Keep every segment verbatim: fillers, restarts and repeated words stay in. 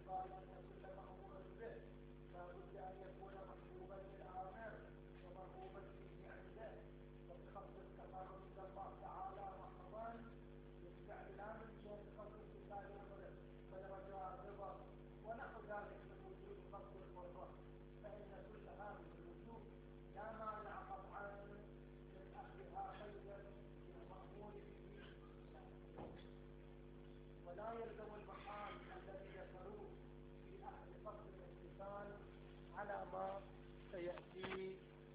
قال أن كل مأمور به لا بد أن يكون محبوبا للآمر ومرغوبا فيه عنده، وبخص التقرب إلى الله تعالى محضا يتبع الأمر بشأن خص امتثال أمره ورجاء الرضا ونحو ذلك من وجود خص القربة، فإن كل هذه الوجوه لا مانع قطعا من أخذها خيرا للمأمور به، ولا يلزم المحال الذي ذكروه في أهل فصل الامتثال على ما سيأتي.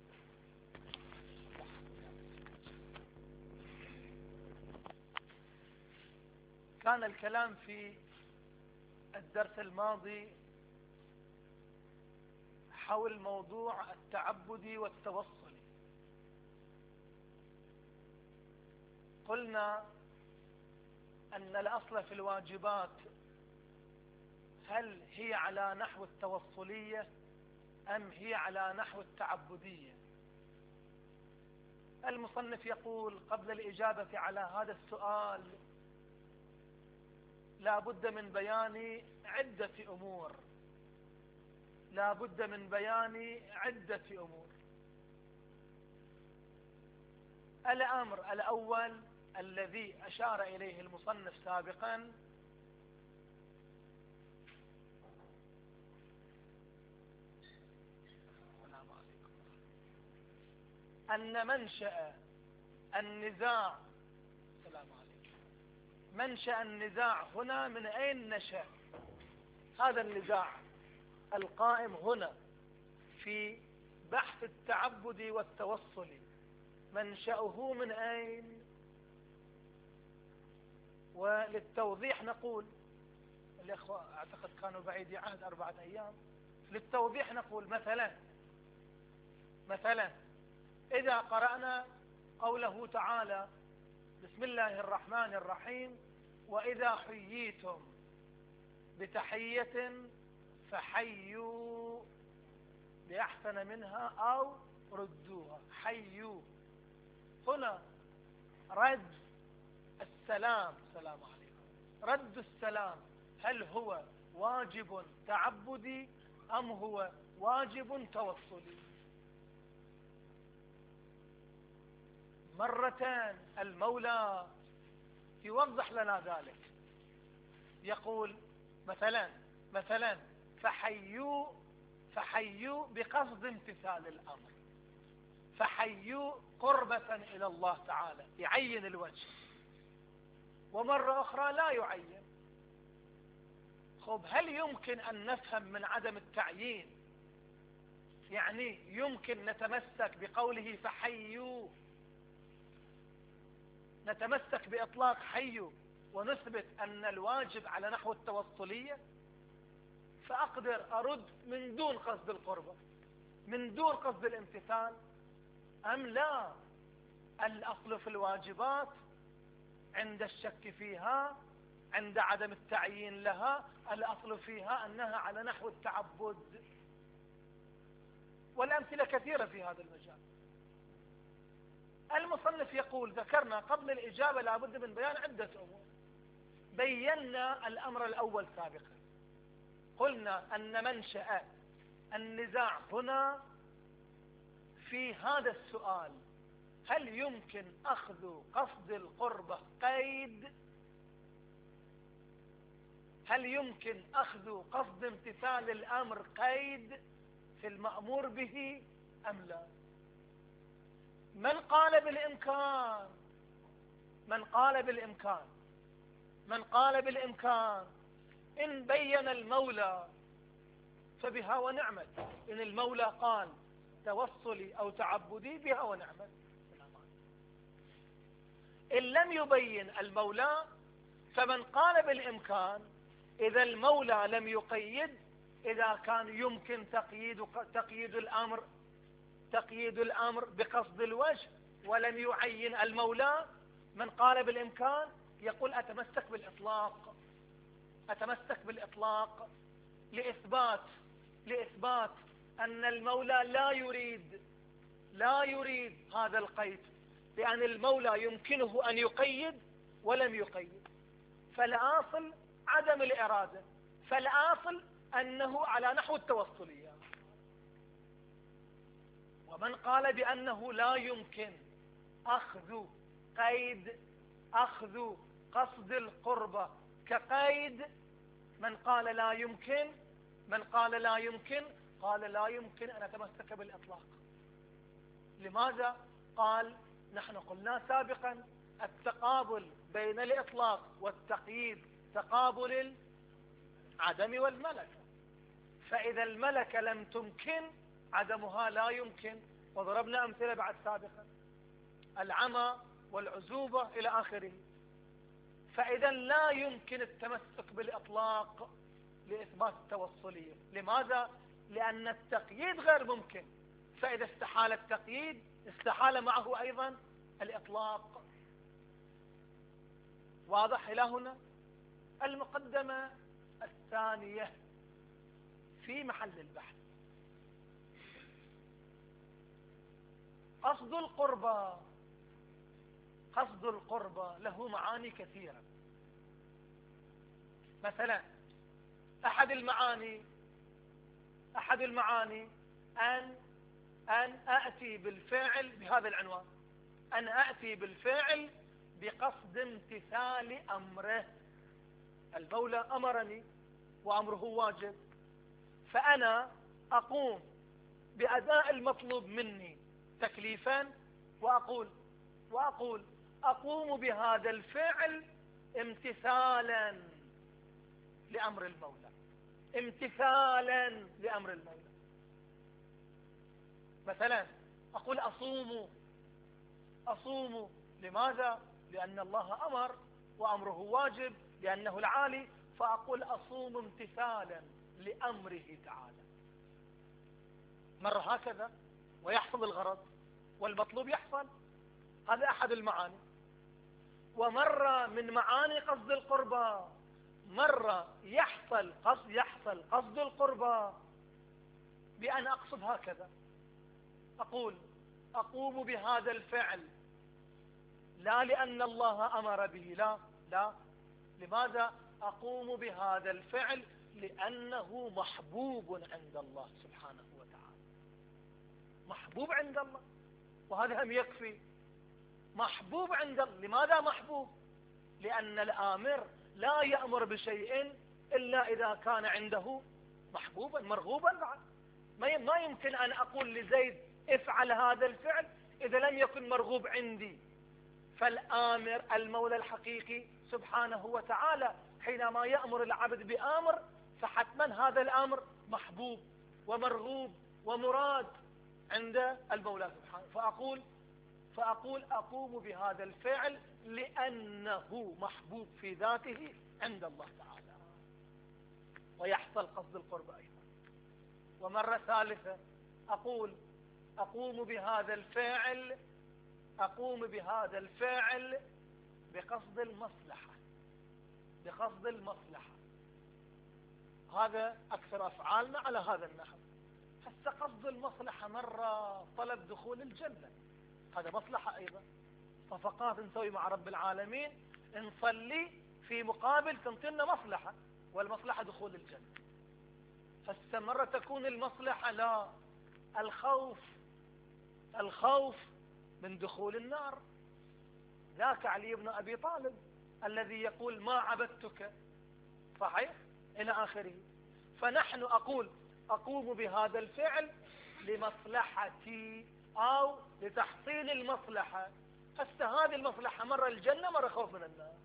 كان الكلام في الدرس الماضي حول موضوع التعبد والتوصل. قلنا أن الأصل في الواجبات هل هي على نحو التوصلية أم هي على نحو التعبدية؟ المصنف يقول قبل الإجابة على هذا السؤال لا بد من بيان عدة أمور لا بد من بيان عدة أمور. الأمر الأول الذي أشار إليه المصنف سابقا أن منشأ النزاع السلام عليكم منشأ النزاع هنا من أين نشأ؟ هذا النزاع القائم هنا في بحث التعبد والتوصل منشأه من أين؟ وللتوضيح نقول، الإخوة أعتقد كانوا بعيد عهد أربعة أيام، للتوضيح نقول مثلا مثلا إذا قرأنا قوله تعالى بسم الله الرحمن الرحيم وإذا حييتم بتحية فحيوا بأحسن منها أو ردوها. حيوا هنا رد السلام السلام عليكم رد السلام هل هو واجب تعبدي أم هو واجب توصلي؟ مرتان المولى يوضح لنا ذلك، يقول مثلا مثلا فحيوا فحيوا بقصد امتثال الأمر، فحيوا قربة إلى الله تعالى، يعين الوجه، ومرة أخرى لا يعين. خب هل يمكن أن نفهم من عدم التعيين يعني يمكن نتمسك بقوله فحيوا، نتمسك بإطلاق حيوا ونثبت أن الواجب على نحو التوصلية؟ فأقدر أرد من دون قصد القربة من دون قصد الامتثال أم لا؟ الأصل في الواجبات عند الشك فيها عند عدم التعيين لها الأصل فيها أنها على نحو التعبد، والأمثلة كثيرة في هذا المجال. المصنف يقول ذكرنا قبل الإجابة لابد من بيان عدة أمور. بينا الأمر الأول سابقا، قلنا أن منشأ النزاع هنا في هذا السؤال هل يمكن أخذ قصد القربة قيد؟ هل يمكن أخذ قصد امتثال الأمر قيد في المأمور به أم لا؟ من قال بالإمكان من قال بالإمكان من قال بالإمكان إن بين المولى فبها ونعمت، إن المولى قال توصلي أو تعبدي بها ونعمت. إن لم يبين المولى فمن قال بالإمكان إذا المولى لم يقيد، إذا كان يمكن تقييد تقييد الأمر تقييد الأمر بقصد الوجه ولم يعين المولى، من قال بالإمكان يقول أتمسك بالإطلاق أتمسك بالإطلاق لإثبات لإثبات أن المولى لا يريد لا يريد هذا القيد، لأن المولى يمكنه أن يقيد ولم يقيد، فالأصل عدم الإرادة. فالآصل أنه على نحو التوصلية. ومن قال بأنه لا يمكن أخذ قيد أخذ قصد القربة كقيد، من قال لا يمكن من قال لا يمكن قال لا يمكن أن أتمسك بالإطلاق. لماذا؟ قال نحن قلنا سابقا التقابل بين الإطلاق والتقييد تقابل العدم والملكة، فإذا الملكة لم تمكن عدمها لا يمكن، وضربنا أمثلة بعد سابقا العمى والعزوبة إلى آخره. فإذا لا يمكن التمسك بالإطلاق لإثبات التوصلية. لماذا؟ لأن التقييد غير ممكن، فإذا استحال التقييد استحال معه أيضا الإطلاق. واضح إلى هنا؟ المقدمة الثانية في محل البحث. قصد القربى قصد القربى له معاني كثيرة. مثلا أحد المعاني أحد المعاني أن أن أأتي بالفعل بهذا العنوان، أن أأتي بالفعل بقصد امتثال أمره. المولى أمرني وأمره واجب، فأنا أقوم بأداء المطلوب مني تكليفا وأقول وأقول أقوم بهذا الفعل امتثالا لأمر المولى امتثالا لأمر المولى. مثلا أقول أصوم أصوم لماذا؟ لأن الله أمر وأمره واجب، لأنه العالي، فأقول أصوم امتثالا لأمره تعالى. مرة هكذا ويحصل الغرض والمطلوب يحصل. هذا أحد المعاني. ومرة من معاني قصد القربى مرة يحصل قصد يحصل قصد القربى بأن أقصد هكذا، أقول أقوم بهذا الفعل لا لأن الله أمر به، لا لا لماذا؟ أقوم بهذا الفعل لأنه محبوب عند الله سبحانه وتعالى. محبوب عند الله، وهذا هم يكفي. محبوب عند الله. لماذا محبوب؟ لأن الآمر لا يأمر بشيء إلا إذا كان عنده محبوبا مرغوبا بعد. ما يمكن أن أقول لزيد افعل هذا الفعل إذا لم يكن مرغوب عندي. فالآمر المولى الحقيقي سبحانه وتعالى حينما يأمر العبد بأمر فحتما هذا الأمر محبوب ومرغوب ومراد عند المولى سبحانه. فأقول فأقول أقوم بهذا الفعل لأنه محبوب في ذاته عند الله تعالى. ويحصل قصد القرب أيضا. ومرة ثالثة أقول أقوم بهذا الفعل أقوم بهذا الفعل بقصد المصلحة بقصد المصلحة. هذا أكثر أفعالنا على هذا النحو. هسه قصد المصلحة مرة طلب دخول الجنة، هذا مصلحة أيضا. صفقات نسوي مع رب العالمين، نصلي في مقابل تنطينا مصلحة، والمصلحة دخول الجنة. هسه مرة تكون المصلحة لا الخوف الخوف من دخول النار. ذاك علي بن أبي طالب الذي يقول ما عبدتك، صحيح إلى آخره. فنحن أقول أقوم بهذا الفعل لمصلحتي أو لتحصيل المصلحة. هسه هذه المصلحة مرة الجنة مرة خوف من النار.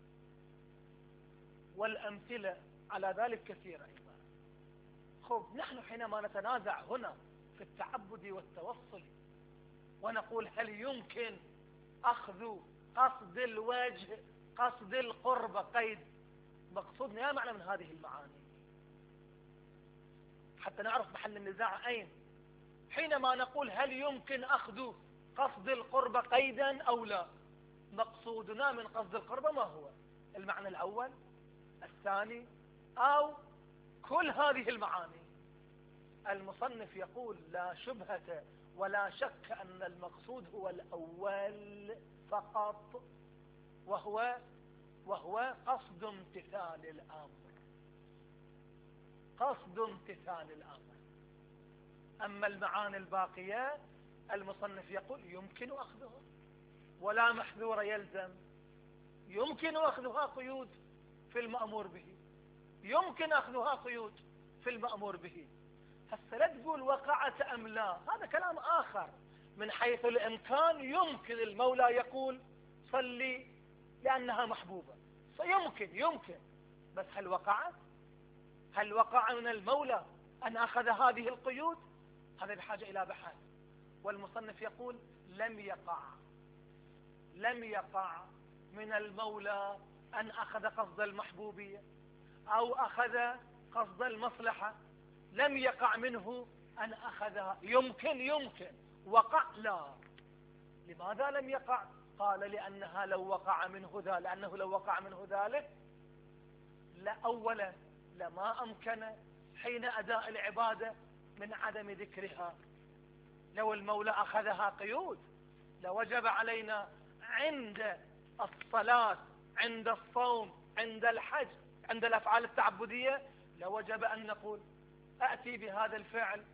والأمثلة على ذلك كثيرة أيضا. خب نحن حينما نتنازع هنا في التعبد والتوصل ونقول هل يمكن أخذ قصد الوجه قصد القرب قيد، مقصودنا يا معنى من هذه المعاني حتى نعرف محل النزاع أين. حينما نقول هل يمكن أخذ قصد القرب قيدا أو لا، مقصودنا من قصد القرب ما هو؟ المعنى الأول الثاني أو كل هذه المعاني؟ المصنف يقول لا شبهة ولا شك أن المقصود هو الأول فقط، وهو وهو قصد امتثال الأمر. قصد امتثال الأمر. أما المعاني الباقية المصنف يقول يمكن أخذها ولا محذور يلزم، يمكن أخذها قيود في المأمور به، يمكن أخذها قيود في المأمور به. هسه لا تقول وقعت أم لا، هذا كلام آخر. من حيث الإمكان يمكن المولى يقول صلي لأنها محبوبة، فيمكن يمكن بس هل وقعت؟ هل وقع من المولى أن أخذ هذه القيود؟ هذا بحاجة إلى بحث. والمصنف يقول لم يقع لم يقع من المولى أن أخذ قصد المحبوبية أو أخذ قصد المصلحة، لم يقع منه أن أخذها. يمكن يمكن وقع لا. لماذا لم يقع؟ قال لأنها لو وقع منه ذلك لأنه لو وقع منه ذلك لأولا لما أمكن حين أداء العبادة من عدم ذكرها. لو المولى أخذها قيود لوجب علينا عند الصلاة، عند الصوم، عند الحج، عند الأفعال التعبدية لوجب أن نقول أأتي بهذا الفعل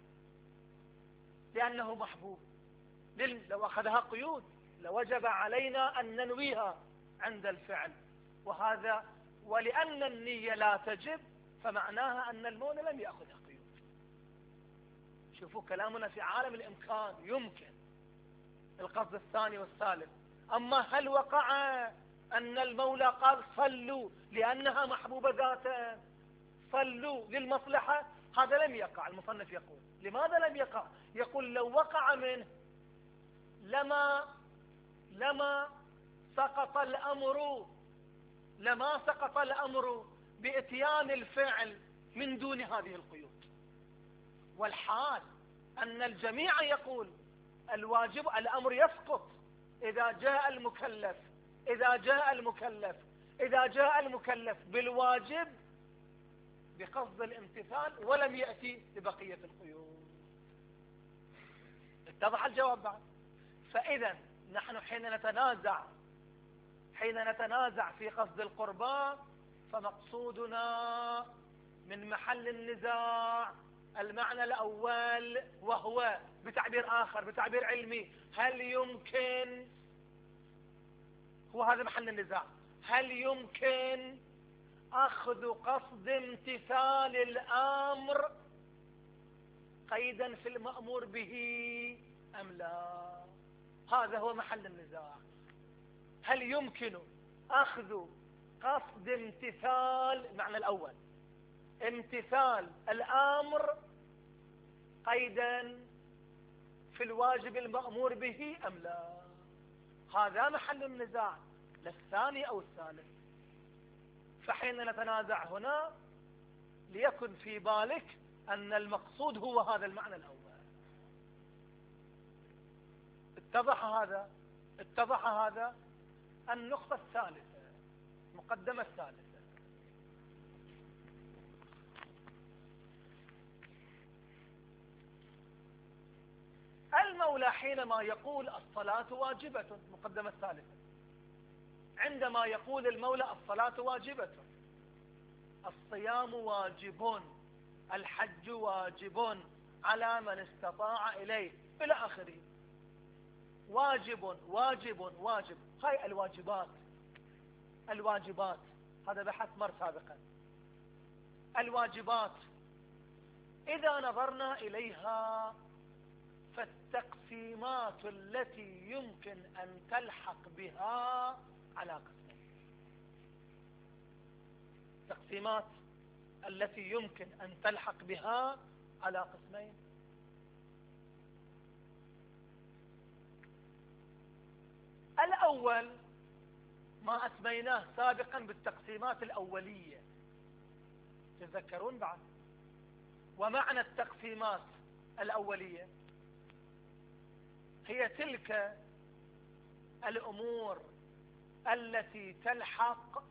لأنه محبوب. لو أخذها قيود لوجب علينا أن ننويها عند الفعل، وهذا ولأن النية لا تجب فمعناها أن المولى لم يأخذها قيود. شوفوا كلامنا في عالم الإمكان، يمكن القصد الثاني والثالث. أما هل وقع أن المولى قال صلوا لأنها محبوبة ذاتا، صلوا للمصلحة؟ هذا لم يقع. المصنف يقول لماذا لم يقع؟ يقول لو وقع منه لما لما سقط الأمر لما سقط الأمر بإتيان الفعل من دون هذه القيود. والحال أن الجميع يقول الواجب الأمر يسقط إذا جاء المكلف إذا جاء المكلف إذا جاء المكلف بالواجب بقصد الامتثال ولم يأتي ببقية القيود. اتضح الجواب بعد؟ فإذا نحن حين نتنازع حين نتنازع في قصد القربان فمقصودنا من محل النزاع المعنى الأول، وهو بتعبير آخر بتعبير علمي هل يمكن، هو هذا محل النزاع، هل يمكن أخذ قصد امتثال الأمر قيدا في المأمور به أم لا؟ هذا هو محل النزاع. هل يمكن أخذ قصد امتثال المعنى الأول امتثال الأمر قيدا في الواجب المأمور به أم لا؟ هذا محل النزاع، للثاني أو الثالث. فحين نتنازع هنا ليكن في بالك أن المقصود هو هذا المعنى الأول. اتضح هذا؟ اتضح هذا؟ النقطة الثالثة، المقدمة الثالثة. المولى حينما يقول الصلاة واجبة، المقدمة الثالثة، عندما يقول المولى الصلاة واجبة، الصيام واجب، الحج واجب على من استطاع إليه إلى آخره. واجب واجب واجب، هاي الواجبات الواجبات هذا بحث مر سابقا. الواجبات إذا نظرنا إليها فالتقسيمات التي يمكن أن تلحق بها على قسمين. التقسيمات التي يمكن أن تلحق بها على قسمين. الأول ما أسميناه سابقا بالتقسيمات الأولية، تذكرون بعد؟ ومعنى التقسيمات الأولية هي تلك الأمور التي تلحق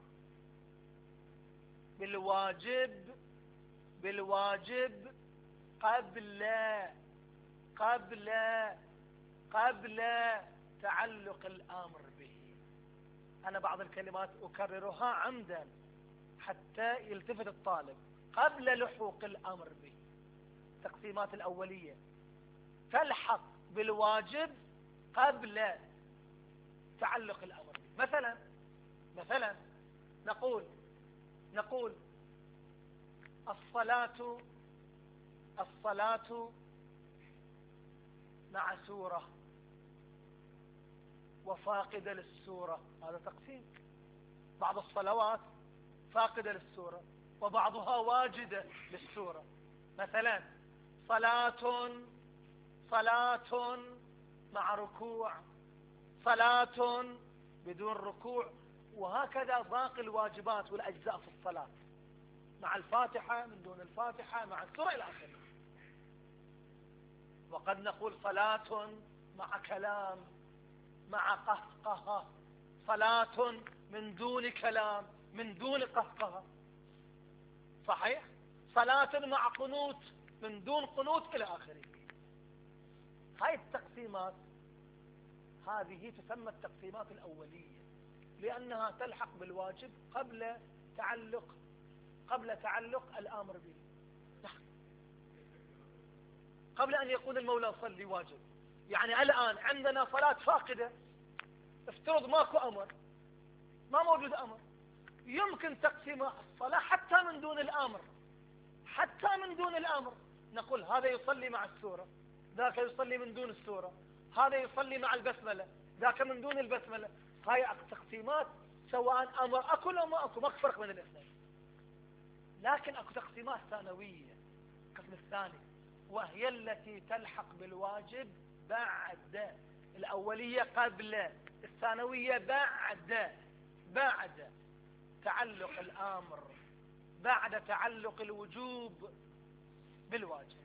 بالواجب بالواجب قبل قبل قبل تعلق الأمر به. أنا بعض الكلمات أكررها عمدا حتى يلتفت الطالب. قبل لحوق الأمر به. التقسيمات الأولية تلحق بالواجب قبل تعلق الأمر به. مثلا مثلا نقول نقول الصلاة الصلاة مع سورة وفاقدة للسورة، هذا تقسيم. بعض الصلوات فاقدة للسورة وبعضها واجدة للسورة. مثلا صلاة صلاة مع ركوع، صلاة بدون ركوع، وهكذا باقي الواجبات والأجزاء في الصلاة، مع الفاتحة من دون الفاتحة مع السورة إلى آخره. وقد نقول صلاة مع كلام مع قهقهة، صلاة من دون كلام من دون قهقهة، صحيح؟ صلاة مع قنوت من دون قنوت إلى آخره. هاي التقسيمات هذه تسمى التقسيمات الأولية، لأنها تلحق بالواجب قبل تعلق قبل تعلق الأمر به. قبل أن يقول المولى صلي واجب. يعني الآن عندنا صلاة فاقدة، افترض ماكو أمر، ما موجود أمر، يمكن تقسيم الصلاة حتى من دون الأمر، حتى من دون الأمر. نقول هذا يصلي مع السورة، ذاك يصلي من دون السورة، هذا يصلي مع البسملة، ذاك من دون البسملة. هاي تقسيمات سواء أمر أكو أو ما أكو، ما فرق بين الاثنين. لكن أكو تقسيمات ثانوية، القسم الثاني، وهي التي تلحق بالواجب بعد الأولية قبل، الثانوية بعد بعد تعلق الأمر، بعد تعلق الوجوب بالواجب.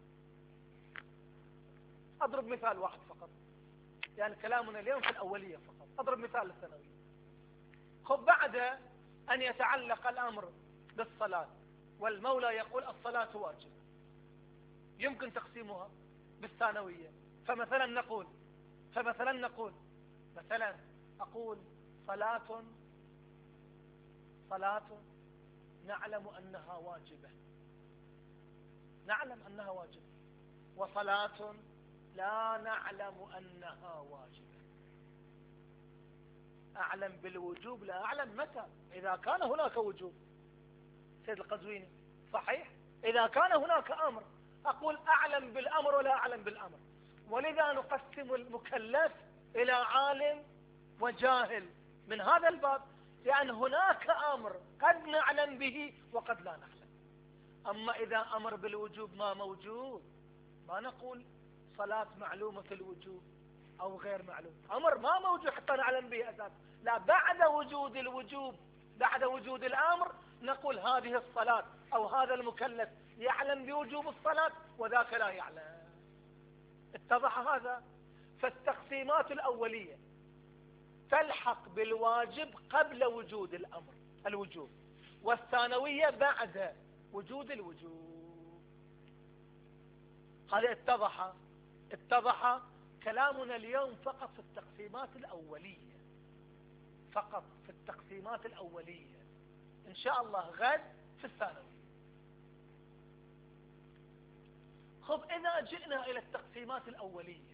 أضرب مثال واحد فقط، يعني كلامنا اليوم في الأولية فقط. أضرب مثال للثانوية. خب بعد أن يتعلق الأمر بالصلاة والمولى يقول الصلاة واجب، يمكن تقسيمها بالثانوية. فمثلا نقول فمثلا نقول مثلا أقول صلاة صلاة نعلم أنها واجبة، نعلم أنها واجبة، وصلاة لا نعلم أنها واجبة. أعلم بالوجوب لا أعلم متى، إذا كان هناك وجوب. سيد القزويني صحيح، إذا كان هناك أمر أقول أعلم بالأمر ولا أعلم بالأمر. ولذا نقسم المكلف إلى عالم وجاهل من هذا الباب، لأن هناك أمر قد نعلم به وقد لا نعلم. أما إذا أمر بالوجوب ما موجود، ما نقول صلاة معلومة الوجوب أو غير معلوم، أمر ما موجود حتى نعلم به أساس. لا، بعد وجود الوجوب، بعد وجود الأمر، نقول هذه الصلاة أو هذا المكلف يعلم بوجوب الصلاة وذاك لا يعلم. اتضح هذا؟ فالتقسيمات الأولية تلحق بالواجب قبل وجود الأمر الوجوب، والثانوية بعد وجود الوجوب. هذا اتضح اتضح كلامنا اليوم فقط في التقسيمات الأولية، فقط في التقسيمات الأولية. إن شاء الله غد في الثانوية. خب إذا جئنا إلى التقسيمات الأولية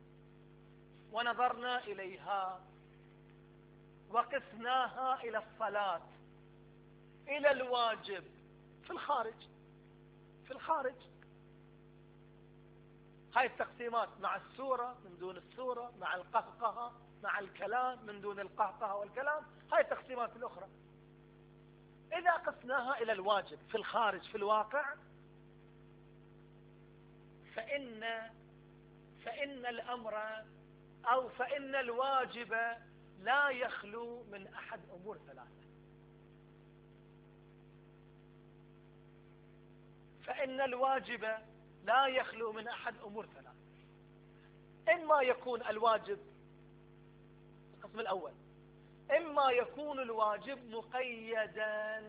ونظرنا إليها وقسناها إلى الصلاة، إلى الواجب في الخارج في الخارج هاي التقسيمات مع السورة من دون السورة، مع القهقهة مع الكلام من دون القهقهة والكلام، هاي التقسيمات الأخرى. إذا قسناها إلى الواجب في الخارج في الواقع، فإن فإن الأمر أو فإن الواجب لا يخلو من أحد أمور ثلاثة. فإن الواجب لا يخلو من أحد أمور ثلاثة. إما يكون الواجب، القسم الأول، إما يكون الواجب مقيدا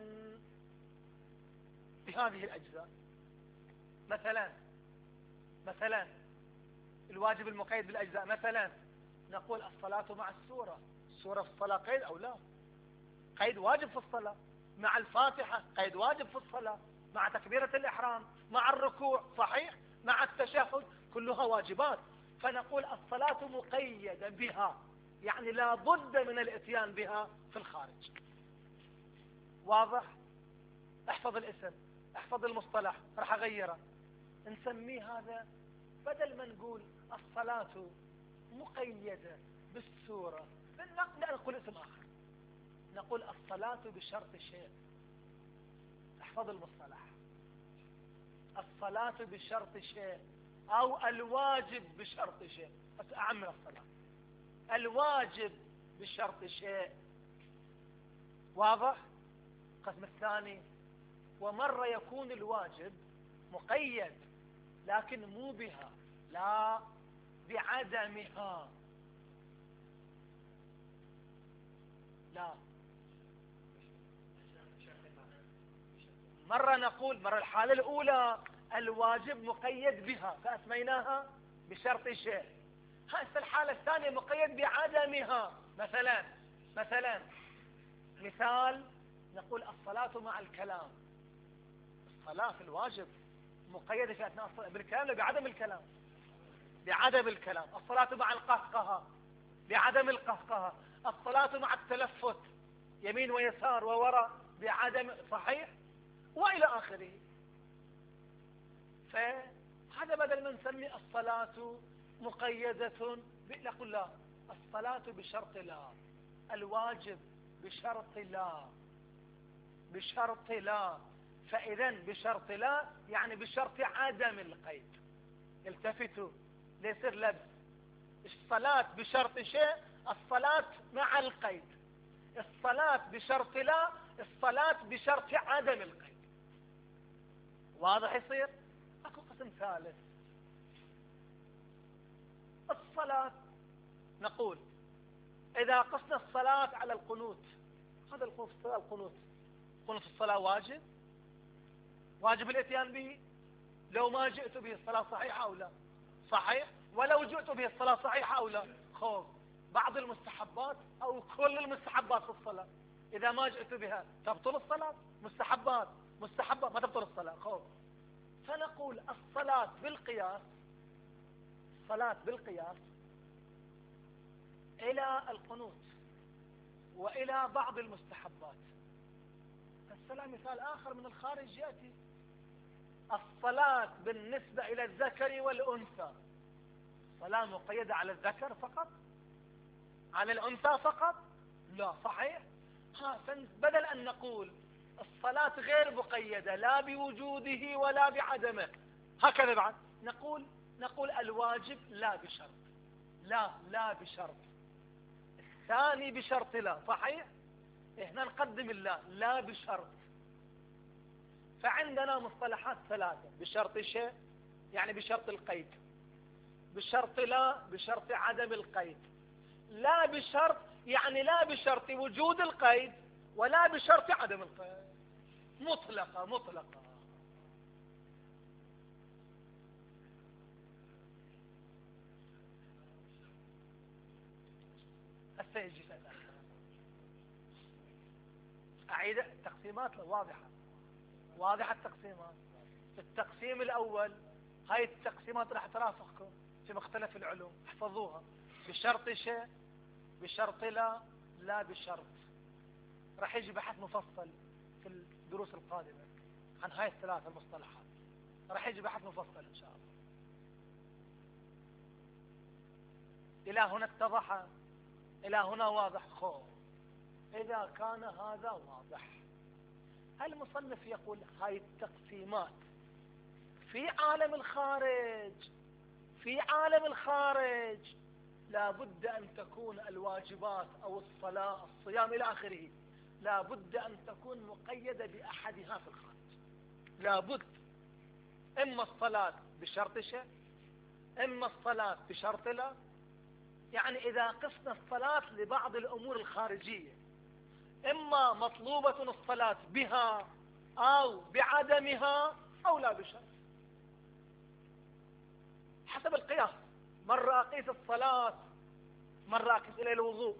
بهذه الأجزاء. مثلا مثلا الواجب المقيد بالأجزاء، مثلا نقول الصلاة مع السورة، السورة في الصلاة قيد أو لا؟ قيد واجب في الصلاة. مع الفاتحة قيد واجب في الصلاة. مع تكبيرة الإحرام، مع الركوع، صحيح، مع التشهد، كلها واجبات. فنقول الصلاة مقيدة بها، يعني لا بد من الاتيان بها في الخارج. واضح؟ احفظ الاسم، احفظ المصطلح، راح اغيره، نسميه هذا بدل ما نقول الصلاة مقيدة بالسورة بالنقل، لا نقول اسم آخر، نقول الصلاة بشرط شيء. احفظ المصطلح، الصلاة بشرط شيء، أو الواجب بشرط شيء. بس أعم من الصلاة، الواجب بشرط شيء. واضح؟ القسم الثاني، ومرة يكون الواجب مقيد لكن مو بها، لا بعدمها. لا، مرة نقول، مرة الحالة الأولى الواجب مقيد بها فأسميناها بشرط شيء. هسه الحالة الثانية مقيد بعدمها. مثلا مثلا مثال، نقول الصلاة مع الكلام. الصلاة في الواجب مقيدة في أثناء الصلاة بالكلام لا بعدم الكلام؟ بعدم الكلام. الصلاة مع القهقهة بعدم القهقهة. الصلاة مع التلفت يمين ويسار ووراء بعدم، صحيح، وإلى آخره. فهذا بدل ما نسمي الصلاة مقيدة، نقول لا، الصلاة بشرط لا، الواجب بشرط لا، بشرط لا. فإذا بشرط لا يعني بشرط عدم القيد. التفتوا ليصير لبس. الصلاة بشرط شيء، الصلاة مع القيد. الصلاة بشرط لا، الصلاة بشرط عدم القيد. واضح يصير؟ اكو قسم ثالث، الصلاة. نقول إذا قسنا الصلاة على القنوت، هذا القنوت القنوت قنوت الصلاة واجب، واجب الاتيان به. لو ما جئت به الصلاة صحيحة أو لا؟ صحيح. ولو جئت به الصلاة صحيحة أو لا؟ خوف. بعض المستحبات أو كل المستحبات في الصلاة إذا ما جئت بها تبطل الصلاة. مستحبات مستحبات ما تبطل الصلاة، خوف. فنقول الصلاة بالقياس، الصلاة بالقياس إلى القنوت وإلى بعض المستحبات. الصلاة مثال آخر من الخارج يأتي، الصلاة بالنسبة إلى الذكر والأنثى، صلاة مقيدة على الذكر فقط؟ على الأنثى فقط؟ لا، صحيح. ها، بدل أن نقول الصلاة غير مقيدة لا بوجوده ولا بعدمه، هكذا بعد نقول نقول الواجب لا بشرط، لا لا بشرط، الثاني بشرط لا، صحيح. هنا نقدم اللا، لا بشرط. فعندنا مصطلحات ثلاثة: بشرط شيء يعني بشرط القيد، بشرط لا بشرط عدم القيد، لا بشرط يعني لا بشرط وجود القيد ولا بشرط عدم القيد، مطلقة مطلقة. هسه يجي أعيد التقسيمات واضحة، واضحة التقسيمات. التقسيم الأول، هاي التقسيمات راح ترافقكم في مختلف العلوم، احفظوها. بشرط شيء، بشرط لا، لا بشرط. راح يجي بحث مفصل في الدروس القادمة عن هاي الثلاثة المصطلحات، راح يجي بحث مفصل إن شاء الله. إلى هنا اتضح؟ إلى هنا واضح؟ خو إذا كان هذا واضح، المصنف يقول هاي التقسيمات في عالم الخارج، في عالم الخارج لا بد أن تكون الواجبات أو الصلاة الصيام إلى آخره لا بد أن تكون مقيدة بأحدها في الخارج. لا بد، إما الصلاة بشرط شيء، إما الصلاة بشرط لا. يعني إذا قسنا الصلاة لبعض الأمور الخارجية، إما مطلوبة الصلاة بها أو بعدمها أو لا بشرط، حسب القياس. مرة أقيس الصلاة، مرة أقيس إلى الوضوء،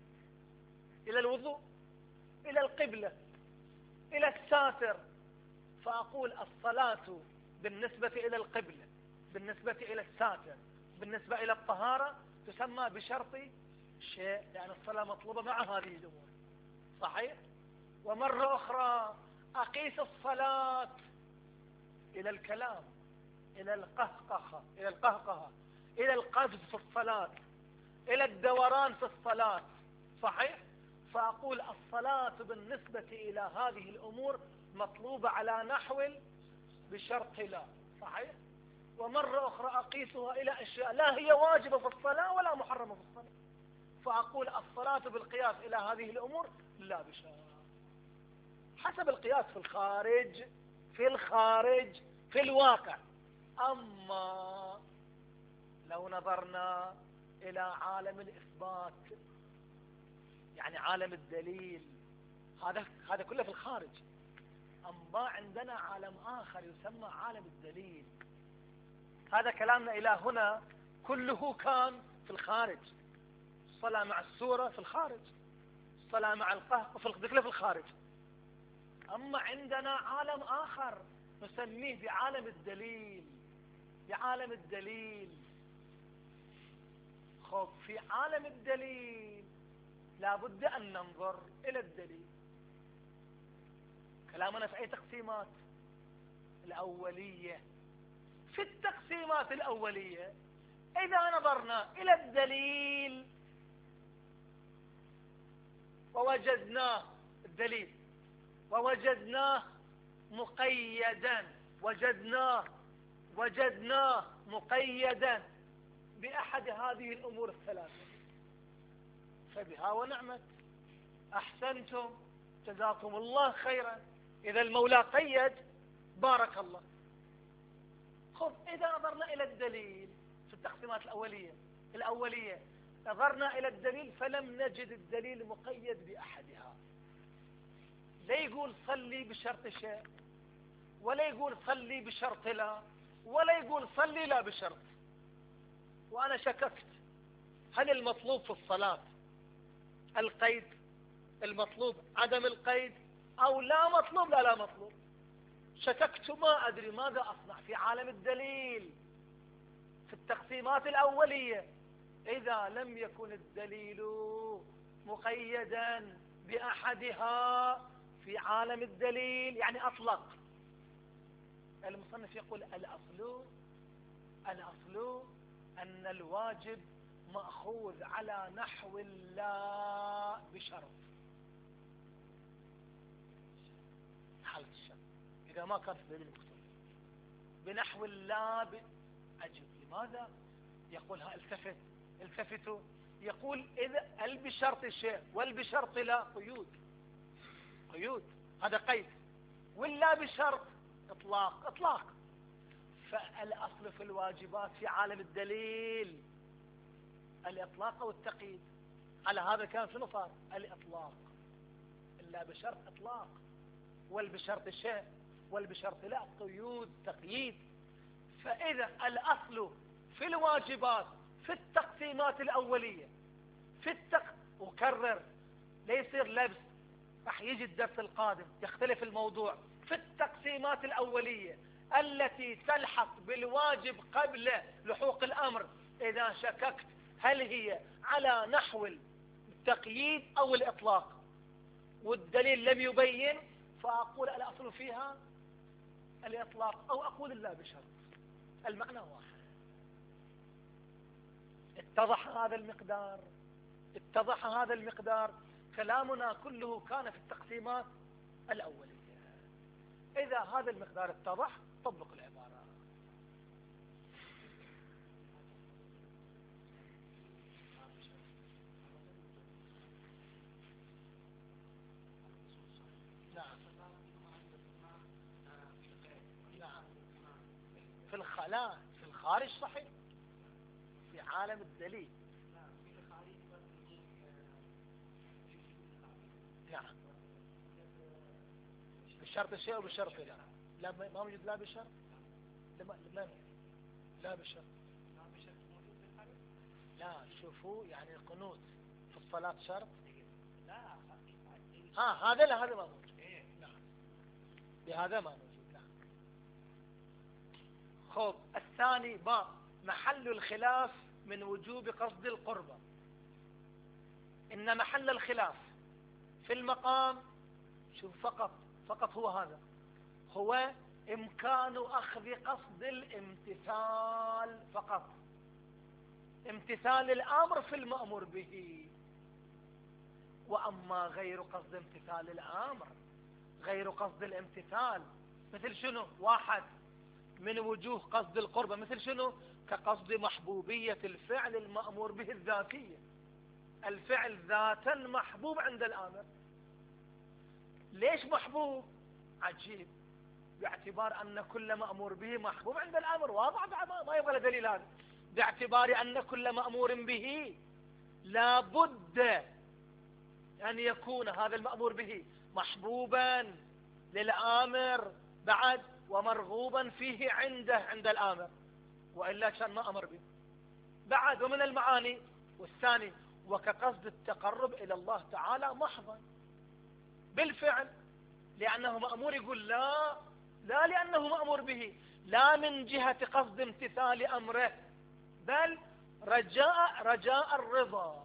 إلى الوضوء، إلى القبلة، إلى الساتر. فأقول الصلاة بالنسبة إلى القبلة، بالنسبة إلى الساتر، بالنسبة إلى الطهارة تسمى بشرط شيء، لأن الصلاة مطلوبة مع هذه الأمور. صحيح؟ ومرة أخرى أقيس الصلاة إلى الكلام، إلى القهقهة، إلى القهقهة، إلى القفز في الصلاة، إلى الدوران في الصلاة. صحيح؟ فأقول الصلاة بالنسبة إلى هذه الأمور مطلوبة على نحو بشرط لا. صحيح؟ ومرة أخرى أقيسها إلى أشياء لا هي واجبة في الصلاة ولا محرمة في الصلاة، فأقول الصلاة بالقياس إلى هذه الأمور لا بشرط، حسب القياس في الخارج، في الخارج في الواقع. أما لو نظرنا إلى عالم الإثبات، يعني عالم الدليل، هذا هذا كله في الخارج. أما عندنا عالم آخر يسمى عالم الدليل. هذا كلامنا إلى هنا كله كان في الخارج. الصلاة مع السورة في الخارج، الصلاة مع القهقه في كله في الخارج. أما عندنا عالم آخر نسميه بعالم الدليل، بعالم الدليل. خب في عالم الدليل لابد أن ننظر إلى الدليل. كلامنا في أي تقسيمات؟ الأولية. في التقسيمات الأولية إذا نظرنا إلى الدليل ووجدناه الدليل ووجدناه مقيدا، وجدناه وجدناه مقيدا بأحد هذه الأمور الثلاثة فبها ونعمت، أحسنتم، جزاكم الله خيرا. إذا المولى قيد بارك الله. خذ إذا نظرنا إلى الدليل في التقسيمات الأولية الأولية نظرنا إلى الدليل فلم نجد الدليل مقيد بأحدها. لا يقول صلي بشرط شيء، ولا يقول صلي بشرط لا، ولا يقول صلي لا بشرط. وأنا شككت هل المطلوب في الصلاة القيد، المطلوب عدم القيد، أو لا مطلوب لا لا مطلوب. شككت ما أدري ماذا أصنع في عالم الدليل في التقسيمات الأولية إذا لم يكن الدليل مقيدا بأحدها. في عالم الدليل يعني أطلق. المصنف يقول الأصل الأصل أن الواجب مأخوذ على نحو لا بشرط، حالة الشرط إذا ما كان في دليل مكتوب بنحو لا ب... أجب لماذا؟ يقول ها التفت التفتوا يقول إذا ال بشرط شيء والبشرط لا قيود، قيود هذا قيد، ولا بشرط إطلاق إطلاق. فالأصل في الواجبات في عالم الدليل الإطلاق أو التقييد. على هذا كان شنو صار؟ الإطلاق، إلا بشرط إطلاق، والبشرط شيء والبشرط لا قيود تقييد. فإذا الأصل في الواجبات في التقسيمات الأولية في التق... وكرر لا يصير لبس، راح يجي الدرس القادم يختلف الموضوع. في التقسيمات الأولية التي تلحق بالواجب قبل لحوق الأمر إذا شككت هل هي على نحو التقييد أو الإطلاق والدليل لم يبين، فأقول الأصل فيها الإطلاق أو أقول لا بشرط. المعنى واحد. اتضح هذا المقدار اتضح هذا المقدار. كلامنا كله كان في التقسيمات الأولية. إذا هذا المقدار اتضح طبق العبارة. نعم نعم في الخلاء في الخارج صحيح، في عالم الدليل. نعم بالشرط الشيء وبالشرط لا. لا ما موجود لا بالشرط. لا لا لا بالشرط. لا شوفوا يعني القنوت في الصلاة شرط. ها هذا لا هذا ما موجود. نعم بهذا ما موجود. خب الثاني باء محل الخلاف من وجوب قصد القربة. إن محل الخلاف في المقام شوف فقط فقط هو هذا، هو إمكان أخذ قصد الامتثال فقط، امتثال الأمر في المأمور به. وأما غير قصد امتثال الأمر، غير قصد الامتثال مثل شنو؟ واحد من وجوه قصد القربة مثل شنو؟ كقصد محبوبية الفعل المأمور به الذاتية، الفعل ذاتا محبوب عند الآمر. ليش محبوب؟ عجيب، باعتبار أن كل مأمور به محبوب عند الآمر، واضح ما يبغى دليل هذا. باعتبار أن كل مأمور به لا بد أن يكون هذا المأمور به محبوبا للآمر بعد ومرغوبا فيه عنده عند الآمر، وإلا كان ما أمر به بعد. ومن المعاني والثاني وكقصد التقرب إلى الله تعالى محضا بالفعل، لأنه مأمور، يقول لا لا لأنه مأمور به، لا من جهة قصد امتثال أمره، بل رجاء رجاء الرضا،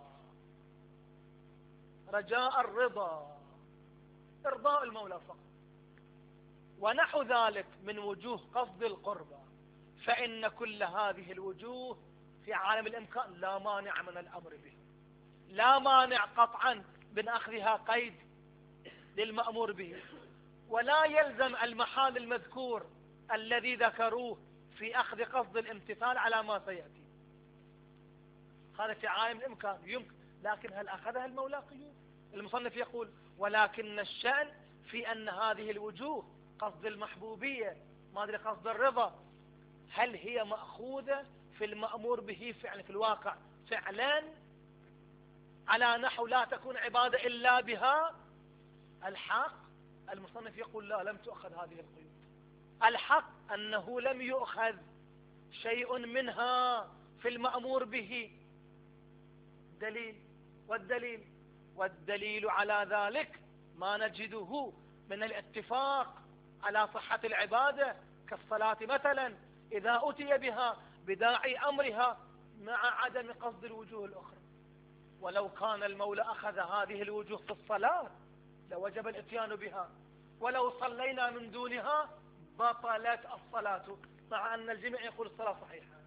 رجاء الرضا، إرضاء المولى فقط. ونحو ذلك من وجوه قصد القربة، فإن كل هذه الوجوه في عالم الإمكان لا مانع من الأمر به، لا مانع قطعا من أخذها قيد للمأمور به، ولا يلزم المحال المذكور الذي ذكروه في أخذ قصد الامتثال على ما سيأتي. هذا في عالم الإمكان يمكن، لكن هل أخذها المولى قيود؟ المصنف يقول ولكن الشأن في أن هذه الوجوه قصد المحبوبية، ما أدري قصد الرضا، هل هي مأخوذة في المأمور به فعلا في الواقع فعلا على نحو لا تكون عبادة إلا بها؟ الحق المصنف يقول لا، لم تؤخذ هذه القيود. الحق أنه لم يؤخذ شيء منها في المأمور به. دليل والدليل والدليل على ذلك ما نجده من الاتفاق على صحة العبادة كالصلاة مثلا إذا أتي بها بداعي أمرها مع عدم قصد الوجوه الأخرى. ولو كان المولى أخذ هذه الوجوه في الصلاة لوجب الاتيان بها، ولو صلينا من دونها بطلت الصلاة، مع أن الجميع يقول الصلاة صحيحة.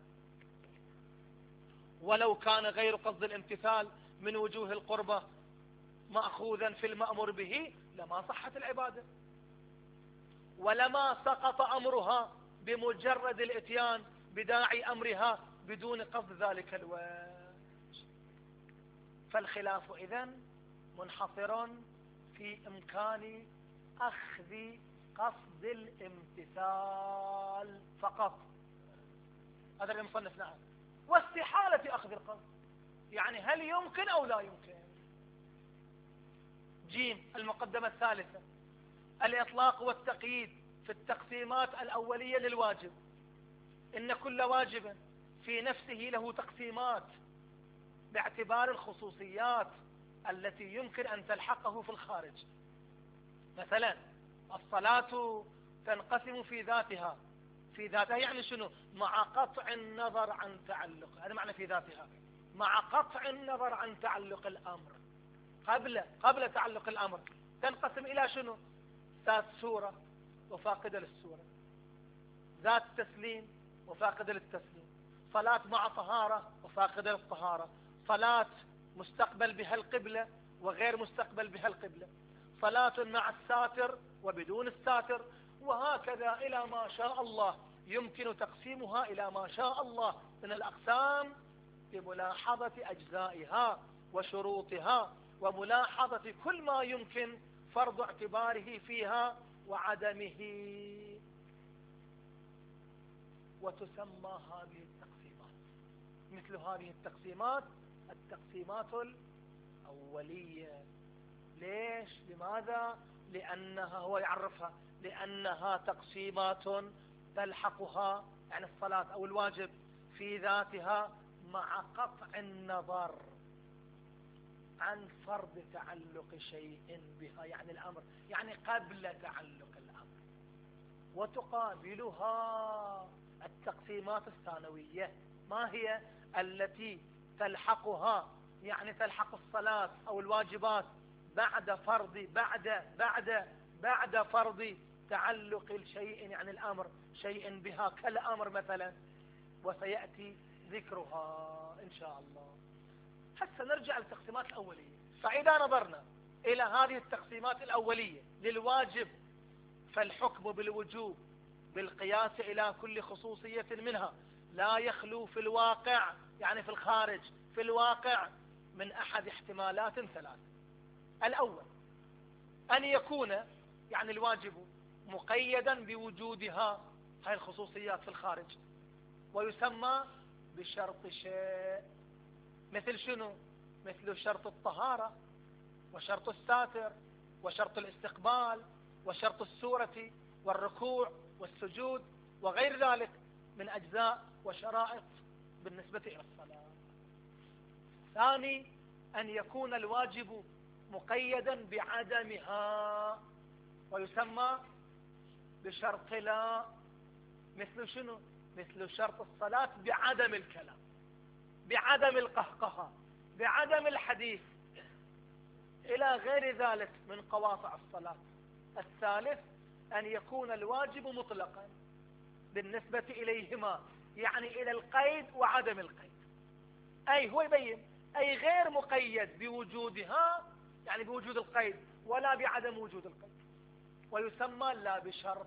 ولو كان غير قصد الامتثال من وجوه القربة مأخوذا في المأمور به لما صحت العبادة، ولما سقط أمرها بمجرد الاتيان بداعي أمرها بدون قصد ذلك الوجه. فالخلاف إذن منحصر في إمكان أخذ قصد الامتثال فقط، هذا المصنف نعم، واستحالة أخذ القصد، يعني هل يمكن أو لا يمكن. جيم المقدمة الثالثة الإطلاق والتقييد في التقسيمات الأولية للواجب. إن كل واجب في نفسه له تقسيمات باعتبار الخصوصيات التي يمكن أن تلحقه في الخارج. مثلا الصلاة تنقسم في ذاتها، في ذاتها يعني شنو؟ مع قطع النظر عن تعلق، هذا معنى في ذاتها، مع قطع النظر عن تعلق الأمر، قبل قبل تعلق الأمر تنقسم إلى شنو؟ ذات سورة وفاقدة للسورة، ذات تسليم وفاقدة للتسليم، صلاة مع طهارة وفاقدة للطهارة، صلاة مستقبل بها القبلة وغير مستقبل بها القبلة، صلاة مع الساتر وبدون الساتر، وهكذا إلى ما شاء الله. يمكن تقسيمها إلى ما شاء الله من الأقسام بملاحظة أجزائها وشروطها وملاحظة كل ما يمكن فرض اعتباره فيها وعدمه. وتسمى هذه التقسيمات مثل هذه التقسيمات التقسيمات الأولية. ليش؟ لماذا؟ لأنها هو يعرفها لأنها تقسيمات تلحقها يعني الصلاة أو الواجب في ذاتها مع قطع النظر عن فرض تعلق شيء بها، يعني الأمر، يعني قبل تعلق الأمر، وتقابلها التقسيمات الثانوية. ما هي؟ التي تلحقها، يعني تلحق الصلاة أو الواجبات بعد فرض بعد بعد بعد فرض تعلق الشيء، يعني الأمر شيء بها كالأمر مثلا، وسيأتي ذكرها إن شاء الله. هسه نرجع للتقسيمات الأولية. فإذا نظرنا إلى هذه التقسيمات الأولية للواجب، فالحكم بالوجوب بالقياس إلى كل خصوصية منها لا يخلو في الواقع، يعني في الخارج في الواقع، من أحد احتمالات ثلاث. الأول أن يكون يعني الواجب مقيدا بوجودها، هاي الخصوصيات في الخارج، ويسمى بشرط شيء. مثل شنو؟ مثل شرط الطهارة، وشرط الساتر، وشرط الاستقبال، وشرط السورة، والركوع والسجود، وغير ذلك من أجزاء وشرائط بالنسبة إلى الصلاة. ثاني أن يكون الواجب مقيدا بعدمها، ويسمى بشرط لا. مثل شنو؟ مثل شرط الصلاة بعدم الكلام، بعدم القهقهة، بعدم الحديث، إلى غير ذلك من قواطع الصلاة. الثالث أن يكون الواجب مطلقا بالنسبة إليهما، يعني إلى القيد وعدم القيد. أي هو يبين أي غير مقيد بوجودها، يعني بوجود القيد، ولا بعدم وجود القيد، ويسمى لا بشرط.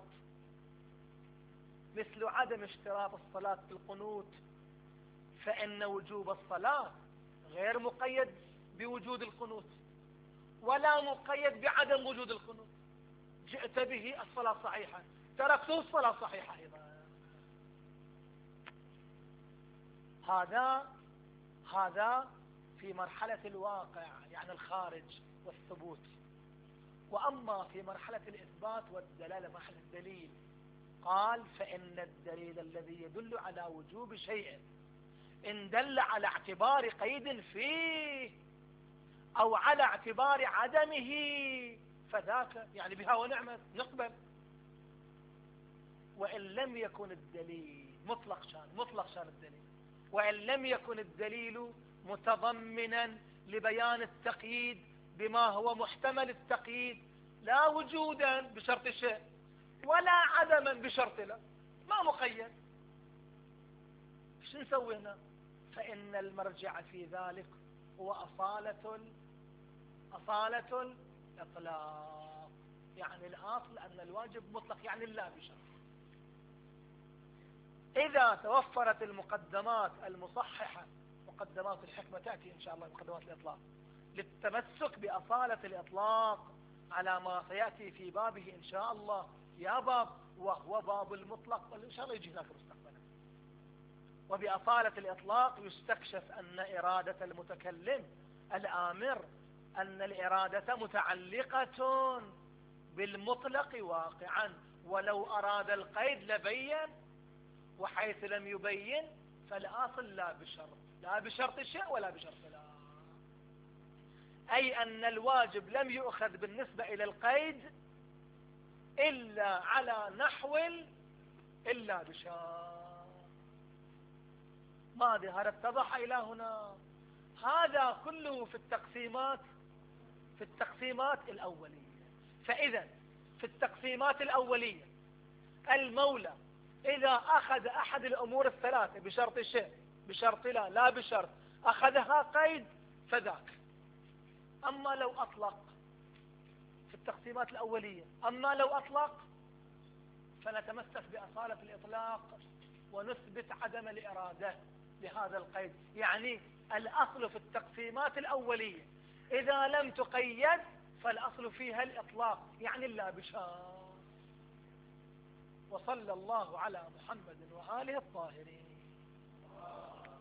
مثل عدم اشتراط الصلاة في القنوت، فإن وجوب الصلاة غير مقيد بوجود القنوت، ولا مقيد بعدم وجود القنوت. جئت به الصلاة صحيحة، تركته الصلاة صحيحة أيضا. هذا هذا في مرحلة الواقع، يعني الخارج والثبوت. وأما في مرحلة الإثبات والدلالة، مرحلة الدليل، قال فإن الدليل الذي يدل على وجوب شيء إن دل على اعتبار قيد فيه أو على اعتبار عدمه فذاك، يعني بها ونعمت نقبل. وإن لم يكن الدليل مطلق شان مطلق شان الدليل، وإن لم يكن الدليل متضمنا لبيان التقييد بما هو محتمل التقييد، لا وجودا بشرط شيء ولا عدما بشرط لا، ما مقيد، شو نسوي هنا؟ فإن المرجع في ذلك هو أصالة أصالة الإطلاق، يعني الأصل أن الواجب مطلق، يعني لا بشرط. إذا توفرت المقدمات المصححة، مقدمات الحكمة تأتي إن شاء الله، مقدمات الإطلاق، للتمسك بأصالة الإطلاق على ما سيأتي في بابه إن شاء الله، يا باب وهو باب المطلق، وإن شاء الله يجي هناك مستقبلا. وبأصالة الإطلاق يستكشف أن إرادة المتكلم الآمر، أن الإرادة متعلقة بالمطلق واقعا، ولو أراد القيد لبين، وحيث لم يبين فالأصل لا بشرط، لا بشرط شيء ولا بشرط لا. أي أن الواجب لم يؤخذ بالنسبة إلى القيد إلا على نحو إلا بشرط. ماذا هذا اتضح إلى هنا؟ هذا كله في التقسيمات في التقسيمات الأولية. فإذا في التقسيمات الأولية المولى إذا أخذ أحد الأمور الثلاثة بشرط شيء بشرط لا لا بشرط، أخذها قيد فذاك. أما لو أطلق في التقسيمات الأولية، أما لو أطلق فنتمسك بأصالة الإطلاق ونثبت عدم الإرادة لهذا القيد. يعني الأصل في التقسيمات الأولية إذا لم تقيد فالأصل فيها الإطلاق، يعني لا بشرط. وصلى الله على محمد وآله الطاهرين.